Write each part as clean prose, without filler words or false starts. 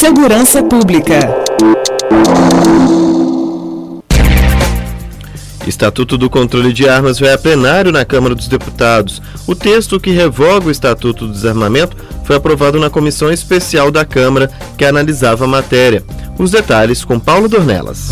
Segurança Pública. Estatuto do Controle de Armas vai a plenário na Câmara dos Deputados. O texto que revoga o Estatuto do Desarmamento foi aprovado na Comissão Especial da Câmara, que analisava a matéria. Os detalhes com Paulo Dornelas.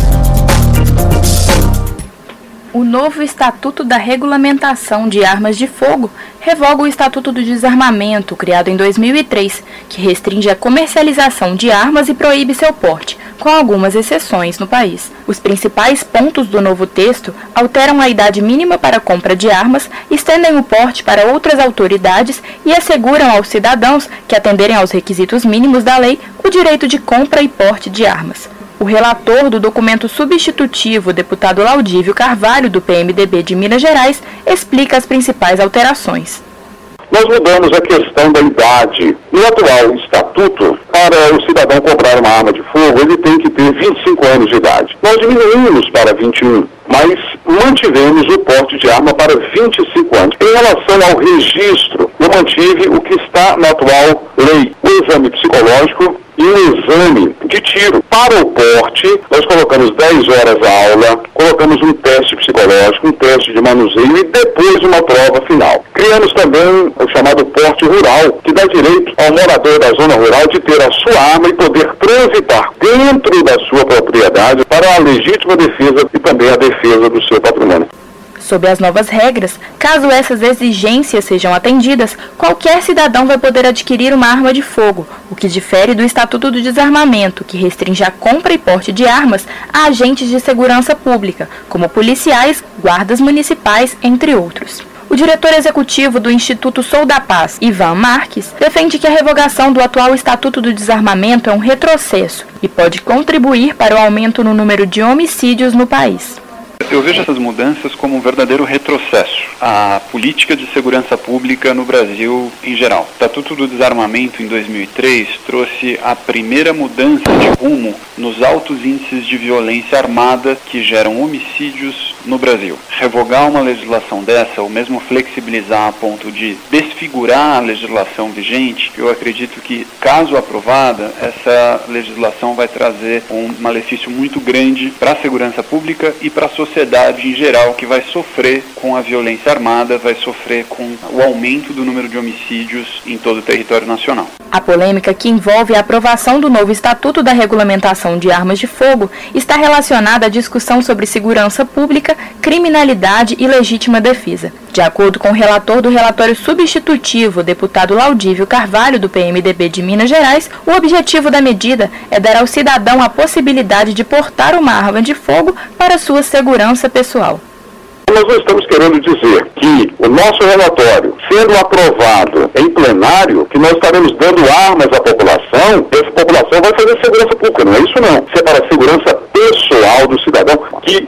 O novo Estatuto da Regulamentação de Armas de Fogo revoga o Estatuto do Desarmamento, criado em 2003, que restringe a comercialização de armas e proíbe seu porte, com algumas exceções no país. Os principais pontos do novo texto alteram a idade mínima para a compra de armas, estendem o porte para outras autoridades e asseguram aos cidadãos que atenderem aos requisitos mínimos da lei o direito de compra e porte de armas. O relator do documento substitutivo, deputado Laudívio Carvalho, do PMDB de Minas Gerais, explica as principais alterações. Nós mudamos a questão da idade. No atual estatuto, para o cidadão comprar uma arma de fogo, ele tem que ter 25 anos de idade. Nós diminuímos para 21, mas mantivemos o porte de arma para 25 anos. Em relação ao registro, eu mantive o que está na atual lei, o exame psicológico e o exame de tiro. Para o porte, nós colocamos 10 horas a aula, colocamos um teste psicológico, um teste de manuseio e depois uma prova final. Criamos também o chamado porte rural, que dá direito ao morador da zona rural de ter a sua arma e poder transitar dentro da sua propriedade para a legítima defesa e também a defesa do seu patrimônio. Sob as novas regras, caso essas exigências sejam atendidas, qualquer cidadão vai poder adquirir uma arma de fogo, o que difere do Estatuto do Desarmamento, que restringe a compra e porte de armas a agentes de segurança pública, como policiais, guardas municipais, entre outros. O diretor executivo do Instituto Sou da Paz, Ivan Marques, defende que a revogação do atual Estatuto do Desarmamento é um retrocesso e pode contribuir para o aumento no número de homicídios no país. Eu vejo essas mudanças como um verdadeiro retrocesso à política de segurança pública no Brasil em geral. O Estatuto do Desarmamento, em 2003, trouxe a primeira mudança de rumo nos altos índices de violência armada que geram homicídios no Brasil. Revogar uma legislação dessa, ou mesmo flexibilizar a ponto de desfigurar a legislação vigente, eu acredito que, caso aprovada, essa legislação vai trazer um malefício muito grande para a segurança pública e para a sociedade em geral, que vai sofrer com a violência armada, vai sofrer com o aumento do número de homicídios em todo o território nacional. A polêmica que envolve a aprovação do novo Estatuto da Regulamentação de Armas de Fogo está relacionada à discussão sobre segurança pública, criminalidade e legítima defesa. De acordo com o relator do relatório substitutivo, deputado Laudívio Carvalho, do PMDB de Minas Gerais, o objetivo da medida é dar ao cidadão a possibilidade de portar uma arma de fogo para sua segurança pessoal. Nós não estamos querendo dizer que o nosso relatório, sendo aprovado em plenário, que nós estaremos dando armas à população, essa população vai fazer segurança pública. Não é isso não. Isso é para a segurança pessoal do cidadão, que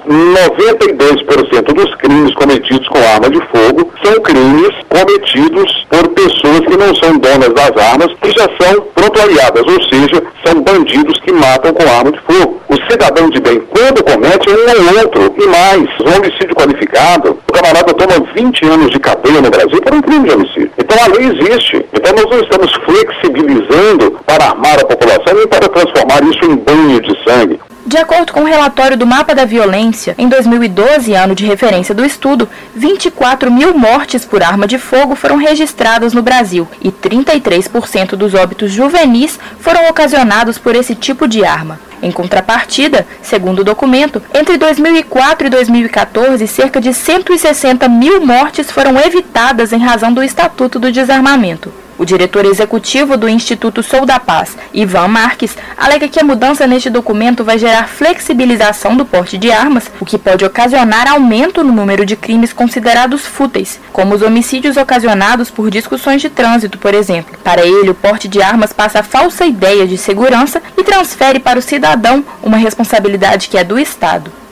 92% dos crimes cometidos com arma de fogo são crimes cometidos por pessoas que não são donas das armas e já são prontuariadas, ou seja, são bandidos que matam com arma de fogo. O cidadão de bem, quando comete um ou outro, e mais, um homicídio qualificado, o camarada toma 20 anos de cadeia no Brasil por um crime de homicídio. Então a lei existe. Então nós não estamos flexibilizando para armar a população nem para transformar isso em banho de sangue. De acordo com o relatório do Mapa da Violência, em 2012, ano de referência do estudo, 24 mil mortes por arma de fogo foram registradas no Brasil e 33% dos óbitos juvenis foram ocasionados por esse tipo de arma. Em contrapartida, segundo o documento, entre 2004 e 2014, cerca de 160 mil mortes foram evitadas em razão do Estatuto do Desarmamento. O diretor executivo do Instituto Sou da Paz, Ivan Marques, alega que a mudança neste documento vai gerar flexibilização do porte de armas, o que pode ocasionar aumento no número de crimes considerados fúteis, como os homicídios ocasionados por discussões de trânsito, por exemplo. Para ele, o porte de armas passa a falsa ideia de segurança e transfere para o cidadão uma responsabilidade que é do Estado.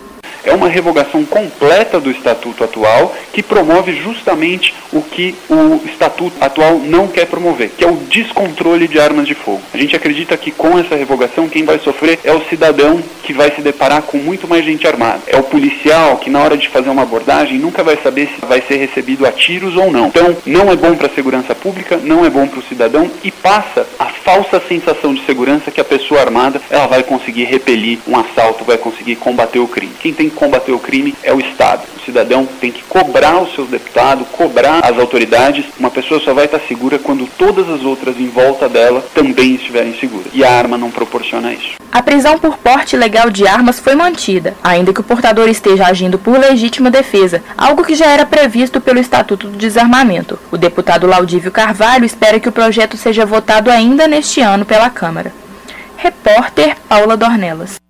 é uma revogação completa do estatuto atual, que promove justamente o que o estatuto atual não quer promover, que é o descontrole de armas de fogo. A gente acredita que com essa revogação quem vai sofrer é o cidadão, que vai se deparar com muito mais gente armada. É o policial que na hora de fazer uma abordagem nunca vai saber se vai ser recebido a tiros ou não. Então não é bom para a segurança pública, não é bom para o cidadão e passa a falsa sensação de segurança que a pessoa armada ela vai conseguir repelir um assalto, vai conseguir combater o crime. Quem tem que combater o crime é o Estado. O cidadão tem que cobrar os seus deputados, cobrar as autoridades. Uma pessoa só vai estar segura quando todas as outras em volta dela também estiverem seguras. E a arma não proporciona isso. A prisão por porte ilegal de armas foi mantida, ainda que o portador esteja agindo por legítima defesa, algo que já era previsto pelo Estatuto do Desarmamento. O deputado Laudívio Carvalho espera que o projeto seja votado ainda neste ano pela Câmara. Repórter Paula Dornelas.